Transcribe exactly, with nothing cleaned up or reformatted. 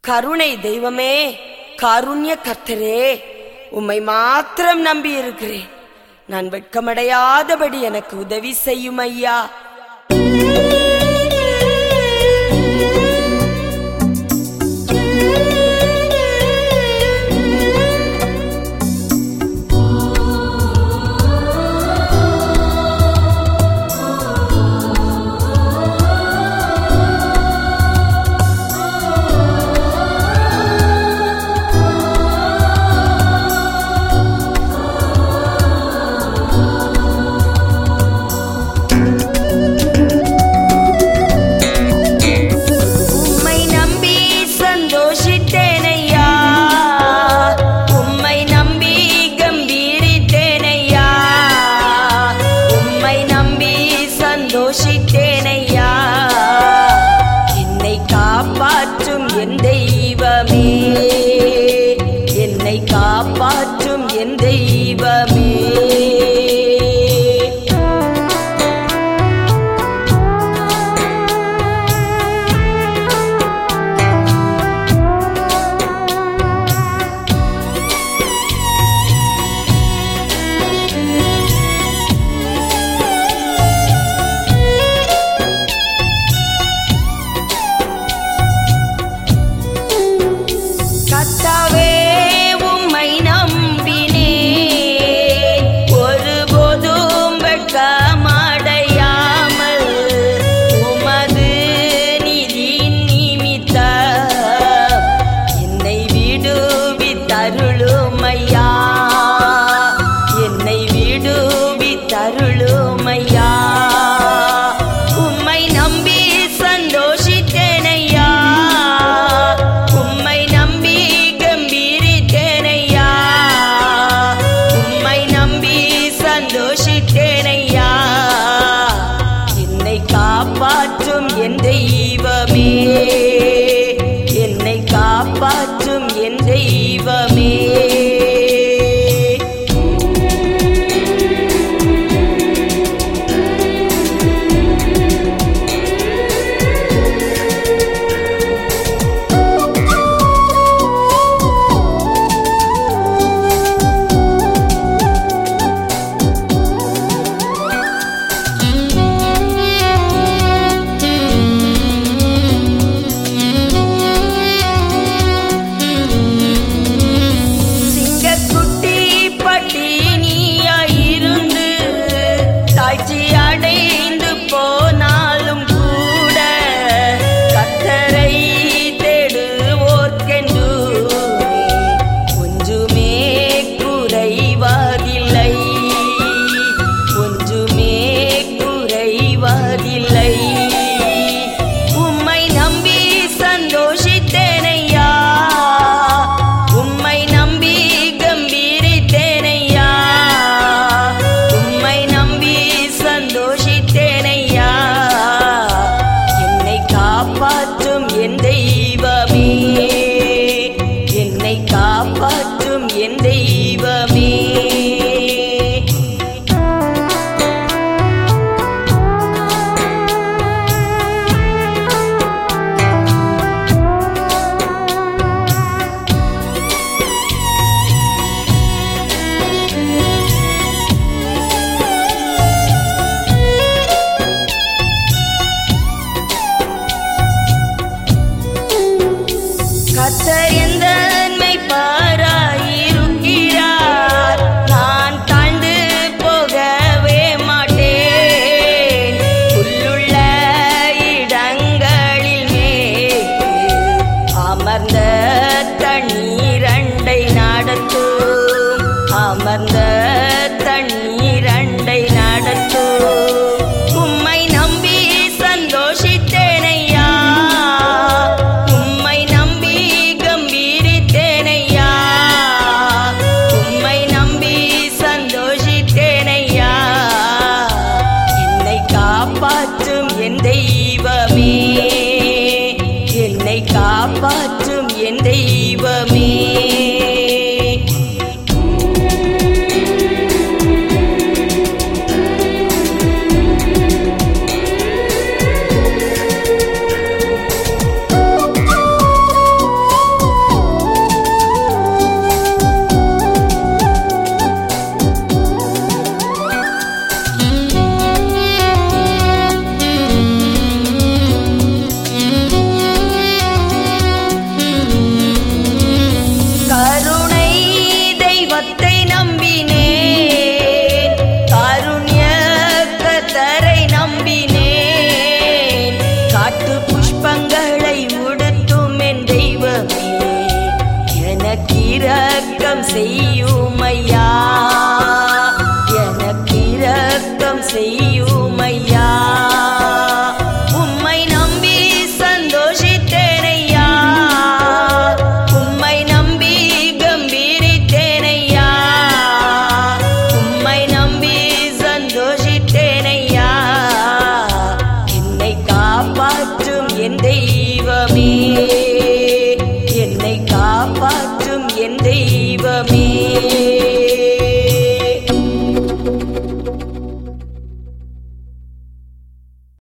கருணை தெய்வமே, காருண்ய கர்த்தரே, உம்மை மாத்திரம் நம்பி இருக்கிறேன். நான் வெட்கமடையாதபடி எனக்கு உதவி செய்யும் ஐயா. என்னை காப்பாற்றும் என் தெய்வமே, என்னை காப்பாற்றும் என் தெய்வமே. கர்த்தாவே, உம்மை நம்பினேன், ஒருபோதும் வெட்கமடையாமல் உமது நீதியின் நிமித்தம் என்னை விடுவித்தருளும் ஐயா, என்னை விடுவித்தருளும் ஐயா. உம்மை நம்பி சந்தோஷித்தேன் ஐயா, உம்மை நம்பி கம்பீரித்தேன் ஐயா, உம்மை நம்பி சந்தோஷித்தேன் ஐயா. என்னை காப்பாற்றும் என் தெய்வமே, என்னை காப்பாற்றும் என் தெய்வமே. அடைந்து போனாலும் கூட கர்த்தரை தேடுவோர்க்கென்று ஒன்றுமே குறைவதில்லை, ஒன்றுமே குறைவதில்லை. உம்மை நம்பி சந்தோஷித்தேன் ஐயா, உம்மை நம்பி கம்பீரித்தேன் ஐயா, உம்மை நம்பி சந்தோஷித்தேன் ஐயா. என்னை காப்பாற்றும் என் தெய்வமே, என்னை காப்பாற்றும் என் தெய்வமே. கர்த்தர் எந்தன்மை பாராயிருக்கிறார், நான் தாழ்ந்து போகவே மாட்டேன். புல்லுள்ள இடங்களில் மேய்த்து அமர்ந்த தண்ணீரண்டை நடத்தும், அமர்ந்த தண்ணீரண்டை நடத்தும். உம்மை நம்பி சந்தோஷித்தேன் ஐயா, உம்மை நம்பி கம்பீரித்தேன் ஐயா, உம்மை நம்பி சந்தோஷித்தேன் ஐயா. என்னை காப்பாற்றும் என் தெய்வமே, என்னை காப்பாற்றும் என் தெய்வமே. என் தெய்வமே.